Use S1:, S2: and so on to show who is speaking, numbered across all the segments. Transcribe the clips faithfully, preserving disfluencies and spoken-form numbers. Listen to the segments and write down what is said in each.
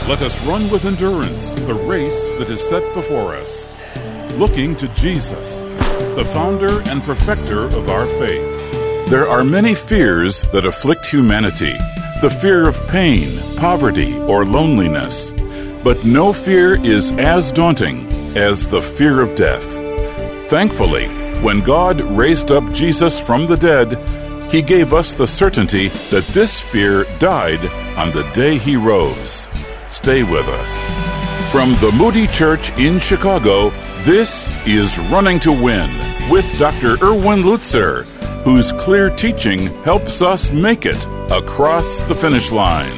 S1: Let us run with endurance the race that is set before us, looking to Jesus, the founder and perfecter of our faith. There are many fears that afflict humanity, the fear of pain, poverty, or loneliness. But no fear is as daunting as the fear of death. Thankfully, when God raised up Jesus from the dead, He gave us the certainty that this fear died on the day He rose. Stay with us. From the Moody Church in Chicago, this is Running to Win with Doctor Erwin Lutzer, whose clear teaching helps us make it across the finish line.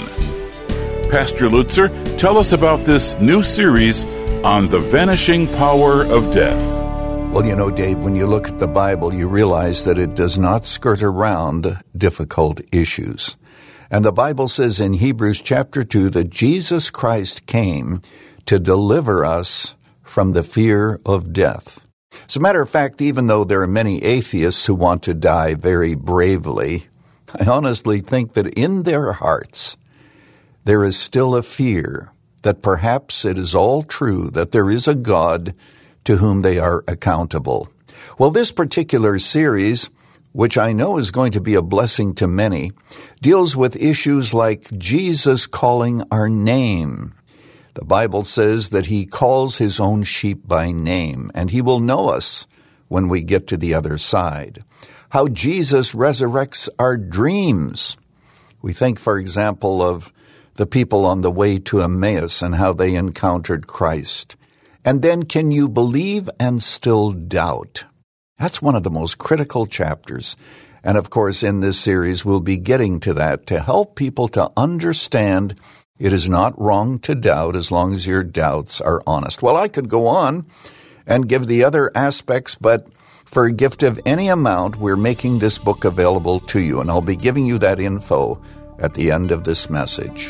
S1: Pastor Lutzer, tell us about this new series on the vanishing power of death.
S2: Well, you know, Dave, when you look at the Bible, you realize that it does not skirt around difficult issues. And the Bible says in Hebrews chapter two that Jesus Christ came to deliver us from the fear of death. As a matter of fact, even though there are many atheists who want to die very bravely, I honestly think that in their hearts there is still a fear that perhaps it is all true, that there is a God to whom they are accountable. Well, this particular series, which I know is going to be a blessing to many, deals with issues like Jesus calling our name. The Bible says that He calls His own sheep by name, and He will know us when we get to the other side. How Jesus resurrects our dreams. We think, for example, of the people on the way to Emmaus and how they encountered Christ. And then, can you believe and still doubt? That's one of the most critical chapters. And of course, in this series, we'll be getting to that to help people to understand it is not wrong to doubt as long as your doubts are honest. Well, I could go on and give the other aspects, but for a gift of any amount, we're making this book available to you, and I'll be giving you that info at the end of this message.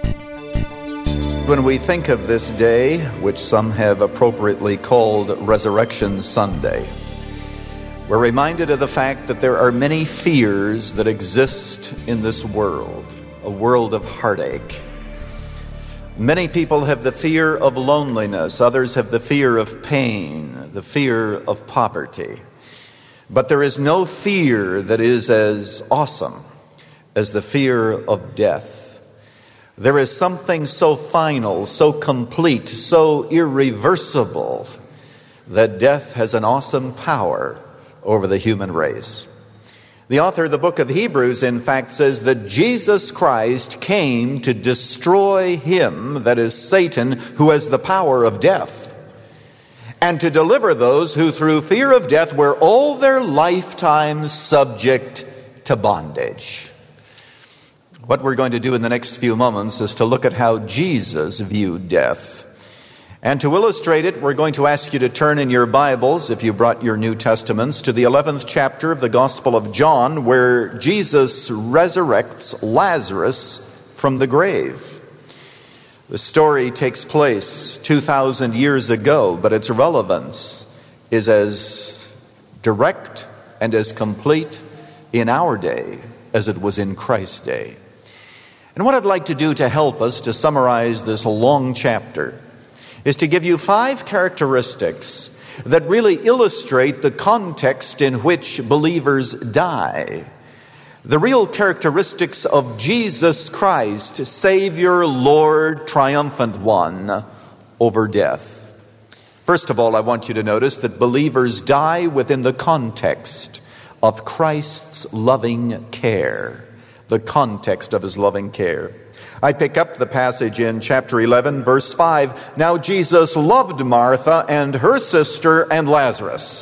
S2: When we think of this day, which some have appropriately called Resurrection Sunday, we're reminded of the fact that there are many fears that exist in this world, a world of heartache. Many people have the fear of loneliness. Others have the fear of pain, the fear of poverty. But there is no fear that is as awesome as the fear of death. There is something so final, so complete, so irreversible that death has an awesome power over the human race. The author of the book of Hebrews, in fact, says that Jesus Christ came to destroy him, that is Satan, who has the power of death, and to deliver those who through fear of death were all their lifetimes subject to bondage. What we're going to do in the next few moments is to look at how Jesus viewed death. And to illustrate it, we're going to ask you to turn in your Bibles, if you brought your New Testaments, to the eleventh chapter of the Gospel of John, where Jesus resurrects Lazarus from the grave. The story takes place two thousand years ago, but its relevance is as direct and as complete in our day as it was in Christ's day. And what I'd like to do to help us to summarize this long chapter is to give you five characteristics that really illustrate the context in which believers die. The real characteristics of Jesus Christ, Savior, Lord, triumphant one over death. First of all, I want you to notice that believers die within the context of Christ's loving care. The context of His loving care. I pick up the passage in chapter eleven, verse five. Now Jesus loved Martha and her sister and Lazarus.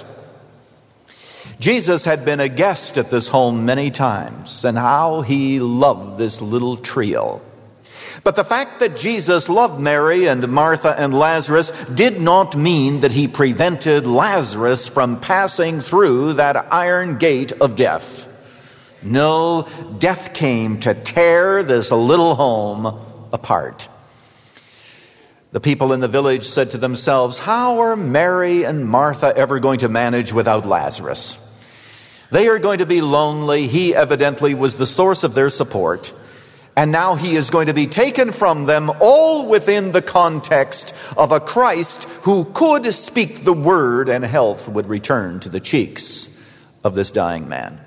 S2: Jesus had been a guest at this home many times, and how He loved this little trio. But the fact that Jesus loved Mary and Martha and Lazarus did not mean that He prevented Lazarus from passing through that iron gate of death. No, death came to tear this little home apart. The people in the village said to themselves, how are Mary and Martha ever going to manage without Lazarus? They are going to be lonely. He evidently was the source of their support. And now he is going to be taken from them, all within the context of a Christ who could speak the word and health would return to the cheeks of this dying man.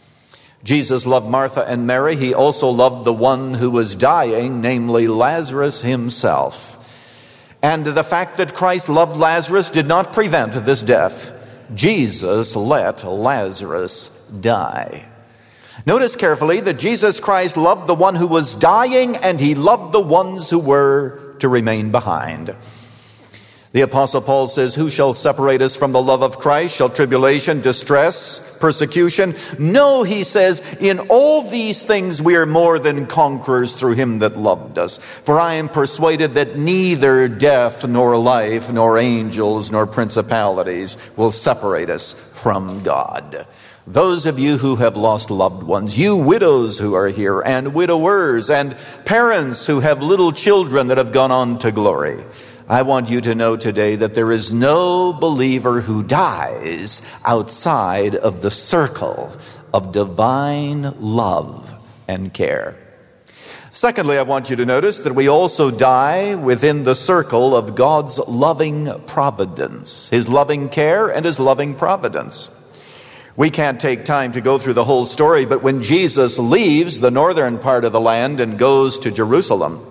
S2: Jesus loved Martha and Mary. He also loved the one who was dying, namely Lazarus himself. And the fact that Christ loved Lazarus did not prevent this death. Jesus let Lazarus die. Notice carefully that Jesus Christ loved the one who was dying, and he loved the ones who were to remain behind. The Apostle Paul says, who shall separate us from the love of Christ? Shall tribulation, distress, persecution? No, he says, in all these things we are more than conquerors through him that loved us. For I am persuaded that neither death, nor life, nor angels, nor principalities will separate us from God. Those of you who have lost loved ones, you widows who are here, and widowers, and parents who have little children that have gone on to glory, I want you to know today that there is no believer who dies outside of the circle of divine love and care. Secondly, I want you to notice that we also die within the circle of God's loving providence, his loving care and his loving providence. We can't take time to go through the whole story, but when Jesus leaves the northern part of the land and goes to Jerusalem,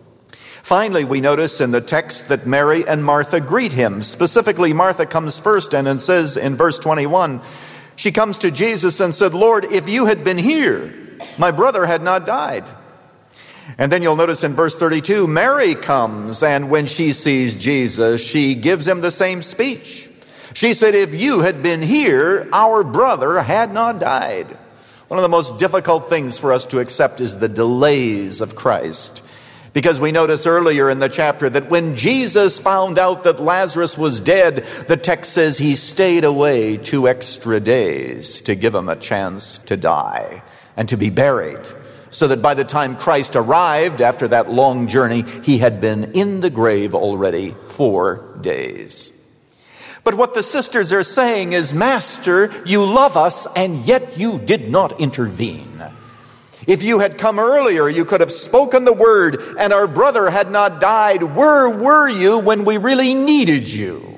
S2: finally we notice in the text that Mary and Martha greet him. Specifically, Martha comes first, and it says in verse twenty-one, she comes to Jesus and said, Lord, if you had been here, my brother had not died. And then you'll notice in verse thirty-two, Mary comes, and when she sees Jesus, she gives him the same speech. She said, if you had been here, our brother had not died. One of the most difficult things for us to accept is the delays of Christ. Because we notice earlier in the chapter that when Jesus found out that Lazarus was dead, the text says he stayed away two extra days to give him a chance to die and to be buried. So that by the time Christ arrived after that long journey, he had been in the grave already four days. But what the sisters are saying is, Master, you love us, and yet you did not intervene. If you had come earlier, you could have spoken the word, and our brother had not died. Where were you when we really needed you?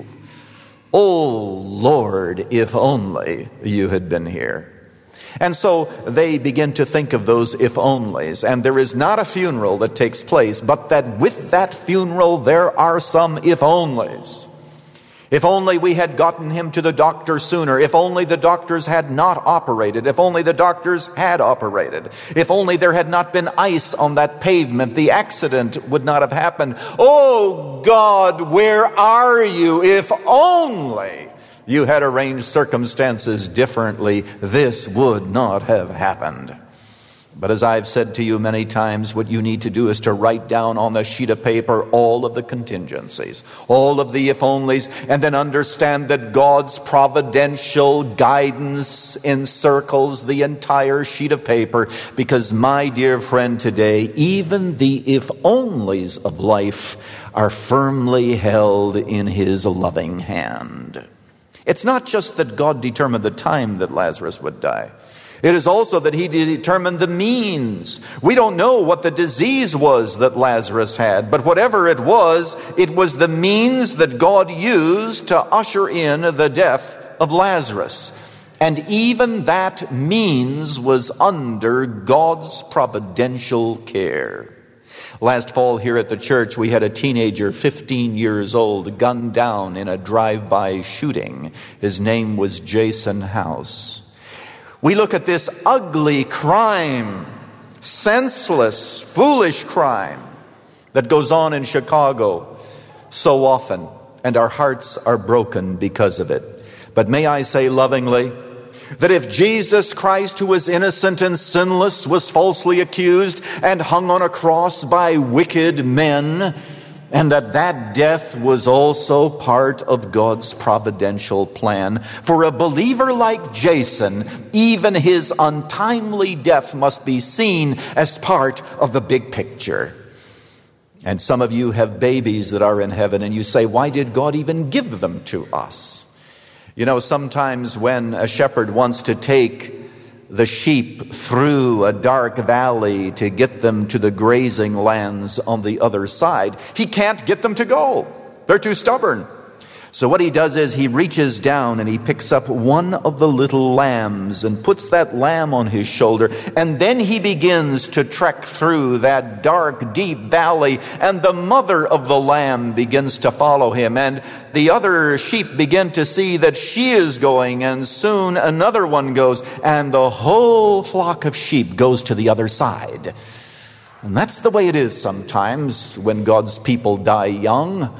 S2: Oh, Lord, if only you had been here. And so they begin to think of those if-onlys, and there is not a funeral that takes place, but that with that funeral there are some if-onlys. If only we had gotten him to the doctor sooner. If only the doctors had not operated. If only the doctors had operated. If only there had not been ice on that pavement, the accident would not have happened. Oh God, where are you? If only you had arranged circumstances differently, this would not have happened. But as I've said to you many times, what you need to do is to write down on the sheet of paper all of the contingencies, all of the if-onlys, and then understand that God's providential guidance encircles the entire sheet of paper. Because, my dear friend, today, even the if-onlys of life are firmly held in his loving hand. It's not just that God determined the time that Lazarus would die. It is also that he determined the means. We don't know what the disease was that Lazarus had, but whatever it was, it was the means that God used to usher in the death of Lazarus. And even that means was under God's providential care. Last fall here at the church, we had a teenager, fifteen years old, gunned down in a drive-by shooting. His name was Jason House. We look at this ugly crime, senseless, foolish crime that goes on in Chicago so often, and our hearts are broken because of it. But may I say lovingly that if Jesus Christ, who was innocent and sinless, was falsely accused and hung on a cross by wicked men, and that that death was also part of God's providential plan. For a believer like Jason, even his untimely death must be seen as part of the big picture. And some of you have babies that are in heaven, and you say, why did God even give them to us? You know, sometimes when a shepherd wants to take the sheep through a dark valley to get them to the grazing lands on the other side. He can't get them to go. They're too stubborn. So what he does is he reaches down and he picks up one of the little lambs and puts that lamb on his shoulder. And then he begins to trek through that dark, deep valley. And the mother of the lamb begins to follow him. And the other sheep begin to see that she is going. And soon another one goes. And the whole flock of sheep goes to the other side. And that's the way it is sometimes when God's people die young.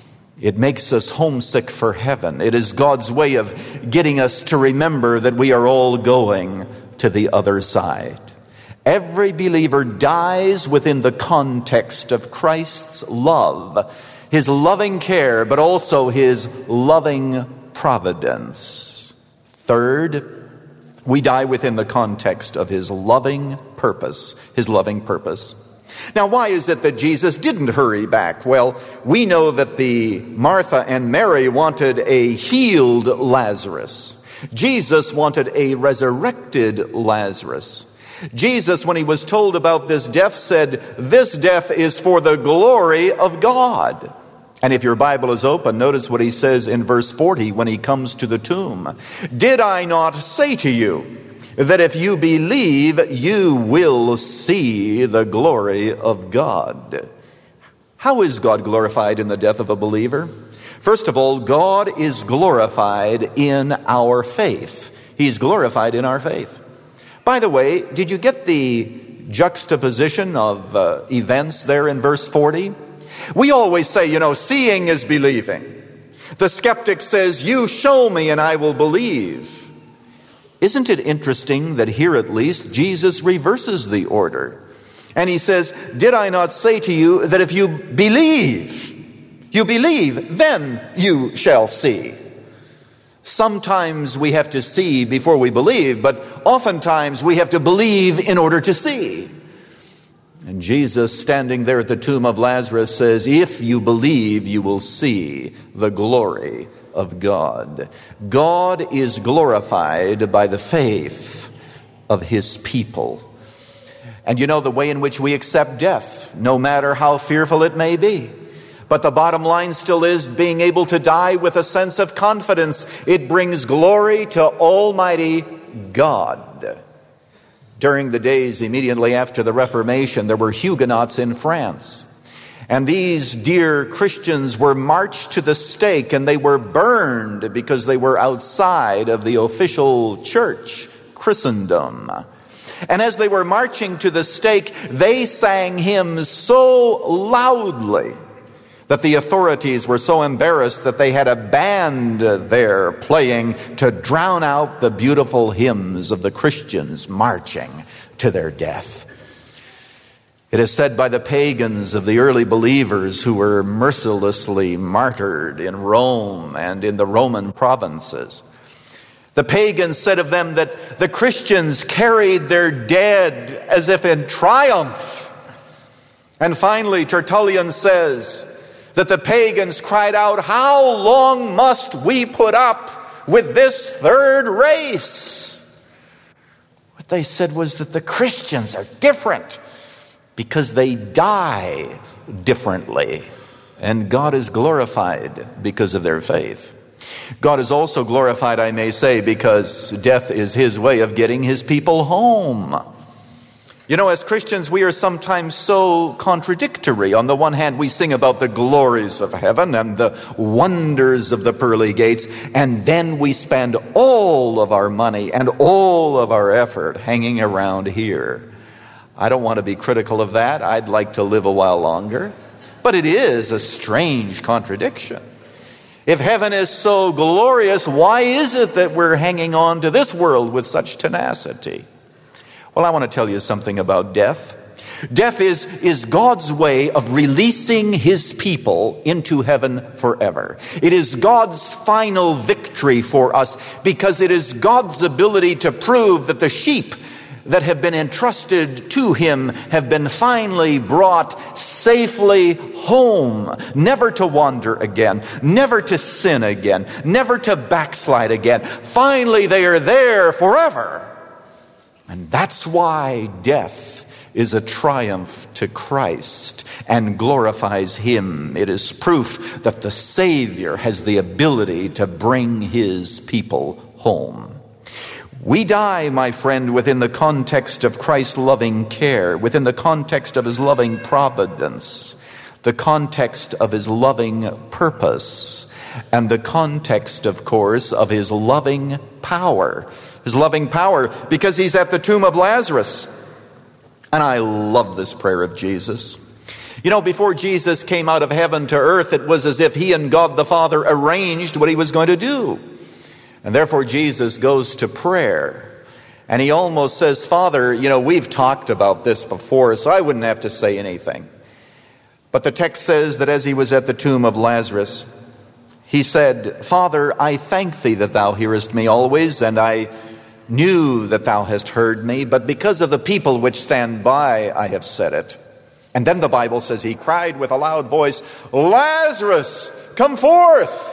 S2: It makes us homesick for heaven. It is God's way of getting us to remember that we are all going to the other side. Every believer dies within the context of Christ's love, his loving care, but also his loving providence. Third, we die within the context of his loving purpose, his loving purpose. Now, why is it that Jesus didn't hurry back? Well, we know that the Martha and Mary wanted a healed Lazarus. Jesus wanted a resurrected Lazarus. Jesus, when he was told about this death, said, "This death is for the glory of God." And if your Bible is open, notice what he says in verse forty when he comes to the tomb. "Did I not say to you that if you believe, you will see the glory of God?" How is God glorified in the death of a believer? First of all, God is glorified in our faith. He's glorified in our faith. By the way, did you get the juxtaposition of uh, events there in verse forty? We always say, you know, seeing is believing. The skeptic says, "You show me and I will believe." Isn't it interesting that here at least Jesus reverses the order? And he says, "Did I not say to you that if you believe, you believe, then you shall see?" Sometimes we have to see before we believe, but oftentimes we have to believe in order to see. And Jesus, standing there at the tomb of Lazarus, says, "If you believe, you will see the glory of God." God is glorified by the faith of his people. And you know the way in which we accept death, no matter how fearful it may be. But the bottom line still is being able to die with a sense of confidence. It brings glory to Almighty God. During the days immediately after the Reformation, there were Huguenots in France. And these dear Christians were marched to the stake and they were burned because they were outside of the official church, Christendom. And as they were marching to the stake, they sang hymns so loudly that the authorities were so embarrassed that they had a band there playing to drown out the beautiful hymns of the Christians marching to their death. It is said by the pagans of the early believers who were mercilessly martyred in Rome and in the Roman provinces. The pagans said of them that the Christians carried their dead as if in triumph. And finally, Tertullian says that the pagans cried out, "How long must we put up with this third race?" What they said was that the Christians are different because they die differently. And God is glorified because of their faith. God is also glorified, I may say, because death is his way of getting his people home. You know, as Christians, we are sometimes so contradictory. On the one hand, we sing about the glories of heaven and the wonders of the pearly gates, and then we spend all of our money and all of our effort hanging around here. I don't want to be critical of that. I'd like to live a while longer. But it is a strange contradiction. If heaven is so glorious, why is it that we're hanging on to this world with such tenacity? Well, I want to tell you something about death. Death is, is God's way of releasing his people into heaven forever. It is God's final victory for us because it is God's ability to prove that the sheep that have been entrusted to him have been finally brought safely home, never to wander again, never to sin again, never to backslide again. Finally, they are there forever. And that's why death is a triumph to Christ and glorifies Him. It is proof that the Savior has the ability to bring His people home. We die, my friend, within the context of Christ's loving care, within the context of His loving providence, the context of His loving purpose, and the context, of course, of His loving power. His loving power because He's at the tomb of Lazarus. And I love this prayer of Jesus. You know, before Jesus came out of heaven to earth, it was as if He and God the Father arranged what He was going to do. And therefore Jesus goes to prayer. And He almost says, Father, you know, we've talked about this before, so I wouldn't have to say anything. But the text says that as He was at the tomb of Lazarus, He said, Father, I thank Thee that Thou hearest me always, and I knew that Thou hast heard me, but because of the people which stand by, I have said it. And then the Bible says He cried with a loud voice, Lazarus, come forth!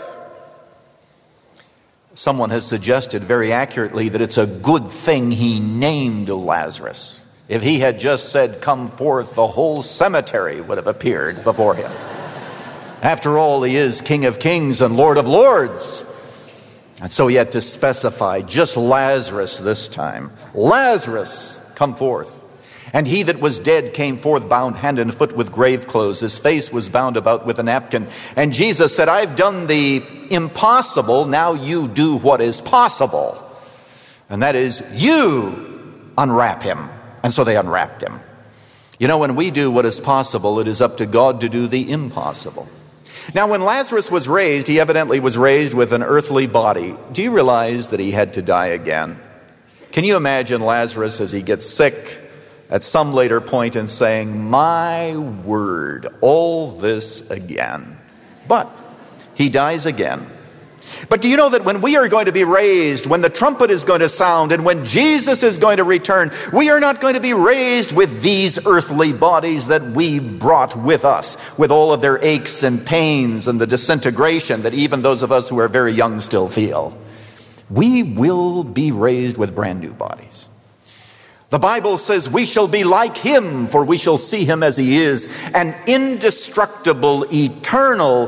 S2: Someone has suggested very accurately that it's a good thing He named Lazarus. If He had just said, come forth, the whole cemetery would have appeared before Him. After all, He is King of Kings and Lord of Lords. And so He had to specify just Lazarus this time. Lazarus, come forth. And he that was dead came forth bound hand and foot with grave clothes. His face was bound about with a napkin. And Jesus said, I've done the impossible. Now you do what is possible. And that is, you unwrap him. And so they unwrapped him. You know, when we do what is possible, it is up to God to do the impossible. Now, when Lazarus was raised, he evidently was raised with an earthly body. Do you realize that he had to die again? Can you imagine Lazarus as he gets sick at some later point and saying, my word, all this again? But he dies again. But do you know that when we are going to be raised, when the trumpet is going to sound, and when Jesus is going to return, we are not going to be raised with these earthly bodies that we brought with us, with all of their aches and pains and the disintegration that even those of us who are very young still feel. We will be raised with brand new bodies. The Bible says we shall be like Him, for we shall see Him as He is, an indestructible, eternal,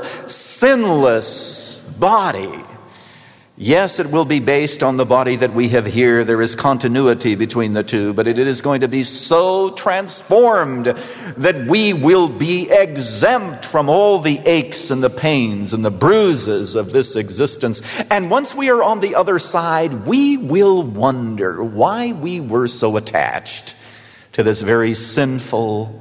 S2: sinless body. Yes, it will be based on the body that we have here. There is continuity between the two, but it is going to be so transformed that we will be exempt from all the aches and the pains and the bruises of this existence. And once we are on the other side, we will wonder why we were so attached to this very sinful,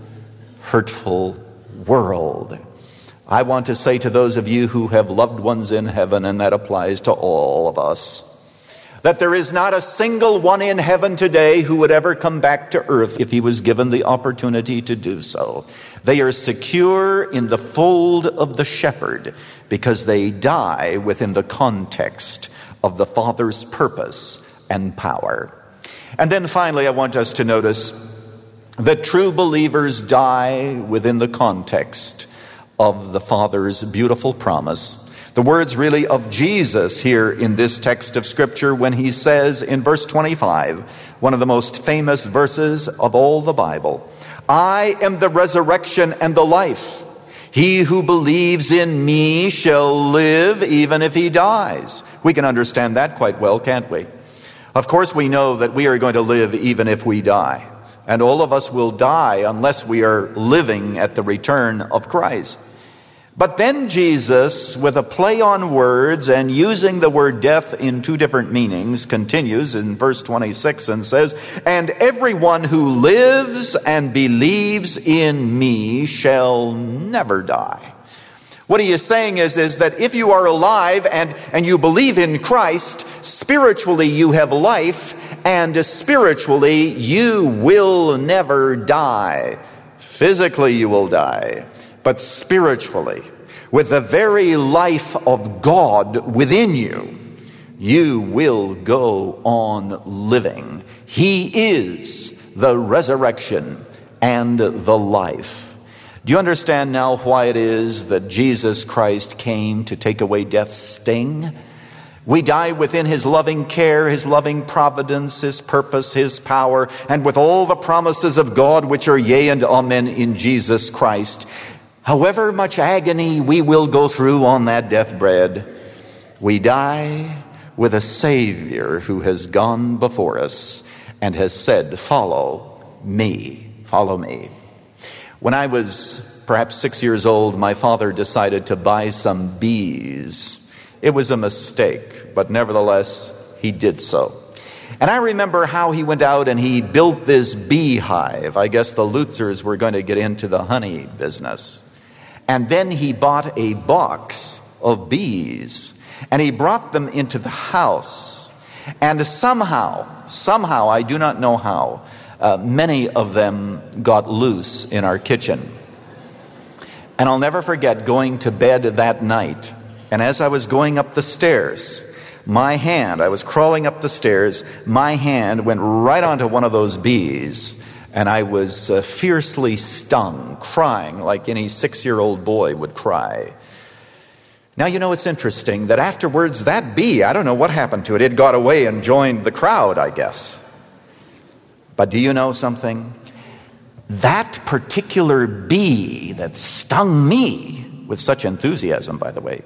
S2: hurtful world. I want to say to those of you who have loved ones in heaven, and that applies to all of us, that there is not a single one in heaven today who would ever come back to earth if he was given the opportunity to do so. They are secure in the fold of the shepherd because they die within the context of the Father's purpose and power. And then finally, I want us to notice that true believers die within the context of the Father's beautiful promise. The words really of Jesus here in this text of Scripture when He says in verse twenty-five, one of the most famous verses of all the Bible, I am the resurrection and the life. He who believes in me shall live even if he dies. We can understand that quite well, can't we? Of course, we know that we are going to live even if we die. And all of us will die unless we are living at the return of Christ. But then Jesus, with a play on words and using the word death in two different meanings, continues in verse twenty-six and says, and everyone who lives and believes in me shall never die. What he is saying is, is that if you are alive and, and you believe in Christ, spiritually you have life, and spiritually you will never die. Physically you will die, but spiritually, with the very life of God within you, you will go on living. He is the resurrection and the life. Do you understand now why it is that Jesus Christ came to take away death's sting? We die within his loving care, his loving providence, his purpose, his power, and with all the promises of God which are yea and amen in Jesus Christ. However much agony we will go through on that deathbed, we die with a Savior who has gone before us and has said, follow me, follow me. When I was perhaps six years old, my father decided to buy some bees. It was a mistake, but nevertheless, he did so. And I remember how he went out and he built this beehive. I guess the Lutzers were going to get into the honey business. And then he bought a box of bees, and he brought them into the house. And somehow, somehow, I do not know how, uh, many of them got loose in our kitchen. And I'll never forget going to bed that night. And as I was going up the stairs, my hand, I was crawling up the stairs, my hand went right onto one of those bees, and I was uh, fiercely stung, crying like any six-year-old boy would cry. Now, you know, it's interesting that afterwards, that bee, I don't know what happened to it. It got away and joined the crowd, I guess. But do you know something? That particular bee that stung me with such enthusiasm, by the way,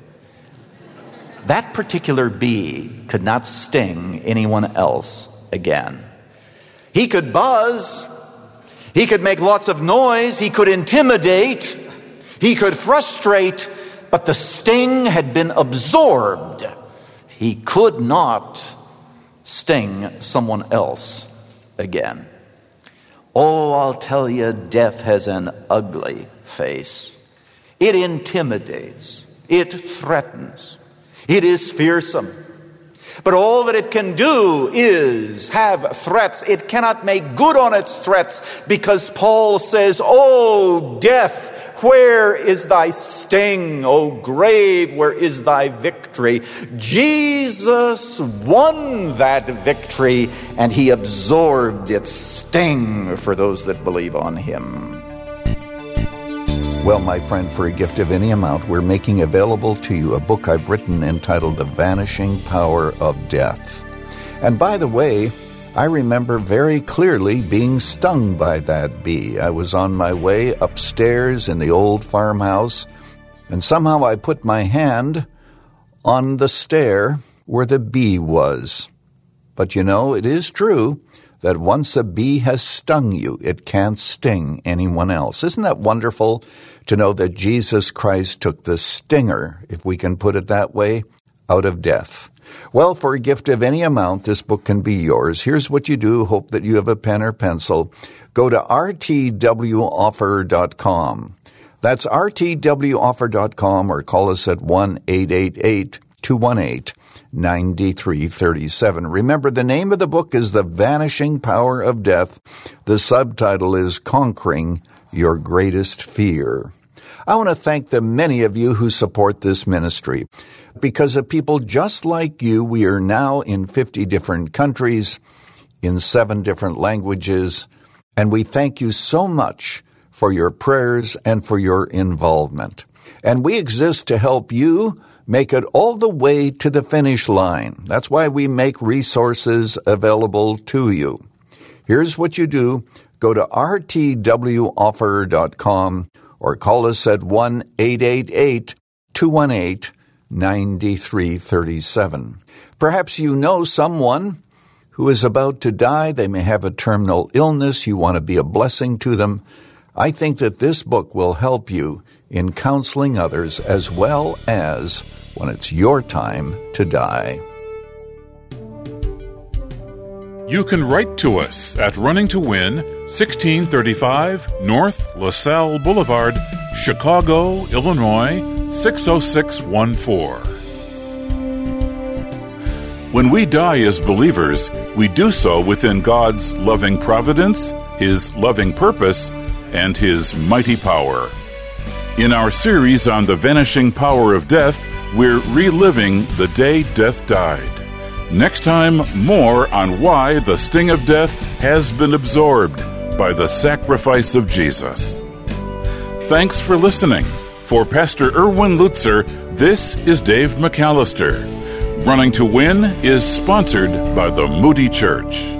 S2: that particular bee could not sting anyone else again. He could buzz. He could make lots of noise. He could intimidate. He could frustrate. But the sting had been absorbed. He could not sting someone else again. Oh, I'll tell you, death has an ugly face. It intimidates. It threatens. It is fearsome. But all that it can do is have threats. It cannot make good on its threats, because Paul says, "O death, where is thy sting? O grave, where is thy victory?" Jesus won that victory, and he absorbed its sting for those that believe on him. Well, my friend, for a gift of any amount, we're making available to you a book I've written entitled The Vanishing Power of Death. And by the way, I remember very clearly being stung by that bee. I was on my way upstairs in the old farmhouse, and somehow I put my hand on the stair where the bee was. But you know, it is true that once a bee has stung you, it can't sting anyone else. Isn't that wonderful to know that Jesus Christ took the stinger, if we can put it that way, out of death? Well, for a gift of any amount, this book can be yours. Here's what you do. Hope that you have a pen or pencil. Go to r t w offer dot com. That's r t w offer dot com, or call us at one eight eight eight, two one eight, nine three three seven. Remember, the name of the book is The Vanishing Power of Death. The subtitle is Conquering Your Greatest Fear. I want to thank the many of you who support this ministry. Because of people just like you, we are now in fifty different countries, in seven different languages, and we thank you so much for your prayers and for your involvement. And we exist to help you make it all the way to the finish line. That's why we make resources available to you. Here's what you do. Go to r t w offer dot com or call us at one eight eight eight, two one eight, nine three three seven. Perhaps you know someone who is about to die. They may have a terminal illness. You want to be a blessing to them. I think that this book will help you in counseling others, as well as when it's your time to die.
S1: You can write to us at Running to Win, sixteen thirty-five North LaSalle Boulevard, Chicago, Illinois, six oh six one four. When we die as believers, we do so within God's loving providence, His loving purpose, and His mighty power. In our series on the vanishing power of death, we're reliving the day death died. Next time, more on why the sting of death has been absorbed by the sacrifice of Jesus. Thanks for listening. For Pastor Erwin Lutzer, this is Dave McAllister. Running to Win is sponsored by the Moody Church.